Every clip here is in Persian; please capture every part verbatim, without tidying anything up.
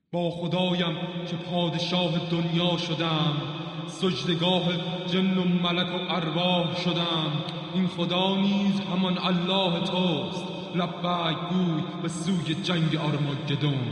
با خدایم که پادشاه دنیا شدم، سجدگاه جن و ملک و ارواح شدم. این خدا نیز همان الله توست، لبیک گوی به سوی جنگ آرماگدون.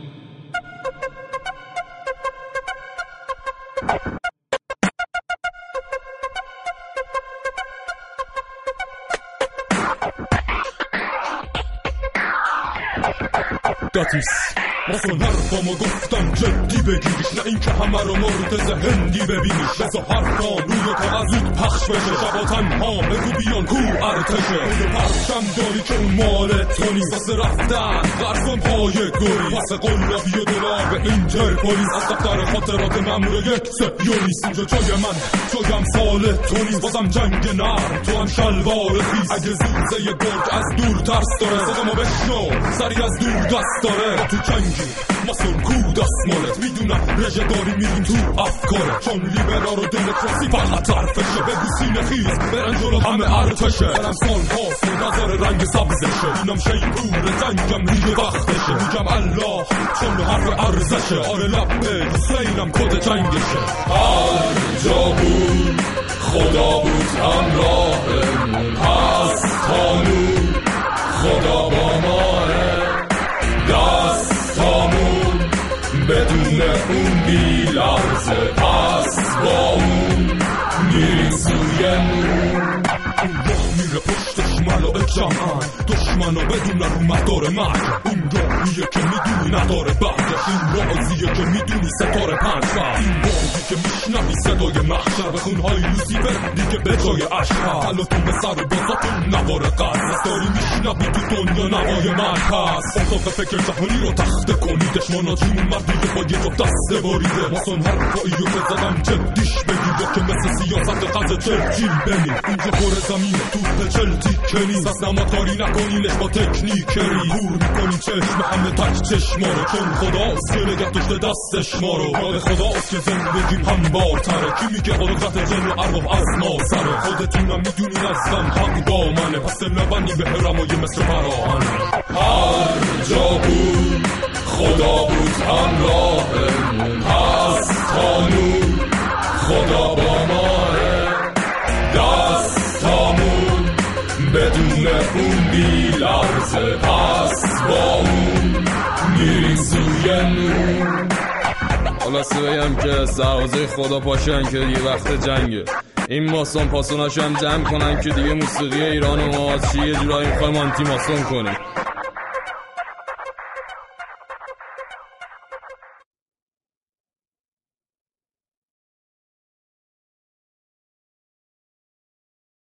داتیس واسه حرفامو گفتم جدی بگیریش، نه این که همه رو مرتض هندی ببینیش. بزا حرفام روی کاغذ زود پخش بشه، شبا تنها بگو بیان کو ارتشه. بگو پرشم داری که اون مال تو نیست، واسه رفتن غرفم پای گوری، واسه قلابی و دلار به اینترپولیس. از دفتر خاطرات ممنوع یک سپیونیست. اینجا جای من جایم سال تو نیست، واسم جنگ نرم تو هم شلوار خیز. اگه زوزه ی گرگ از دور ترس داره، صدامو بشنو سری از دور دست داره. تو جنگی ماسون کو دستمالت، میدونم رژه داری میریم تو افکاره، چون لیبرال و دموکراسی فقط حرفشه. بگو سینه خیز برن جلو همه ارتشه، برم سال هاست نظر رنگ سبزشه. اینم شیپور جنگم ریگه وقتشه، میگم الله چون حرف ارزشه. آره لبه حسینم کد جنگشه. هر جا بود خدا بود همراهمون، هست تا نور خدا با ماه. دستامون بدون اون بی لرزه، پس با اون میریم سوی نور. اون راه میره پشتش ملائک جمعن، دشمنا بدون رو مدار مرگ. اون راهیه که میدونی نداره بعدش، این رازیه که میدونی ستاره پنجبر. این بازی که میشنوی صدای محشر، به خونهای لوسیفر دیگه به جای اشهر. حلاتون به سر بازاتون نوار قدرست، داری میشنوی تو دنیا نوای مرکز. اتاق فکر جهانی رو تخته کنیدش، مناجیمون مردیده با یه جا دسته باریده. واسون حرفاییو که زدم جدیش بگیر، که مثل سیاست قضا چرچیل بمیر. اینجا خور زمینه توپ چلتی کنی، سس نماکاری نکنینش با تکنیکری. هور میکنی چشم همه تک چشما رو، چون خداست که نگه داشته دستش ما رو. یاد خداست که زندگیم هموارتره، کی میگه قدرت جن و ارواح از ما سره. خودتونم میدونین ازم حق با منه، پس لبنی به رمای مثل فراهنه. هر جا بود خدا بود همراهمون، هست تا نور خدا با ماه. دستامون بدون اون بی لرزه، پس با اون میریم سوی نور. خلاصه بگم که سربازای خدا پاشن که دیگه وقت جنگه. این ماسون پاسوناشو هم جمع کنن که دیگه موسیقی ایران و ما چی یه جورایی میخوایم آنتی ماسون کنیم.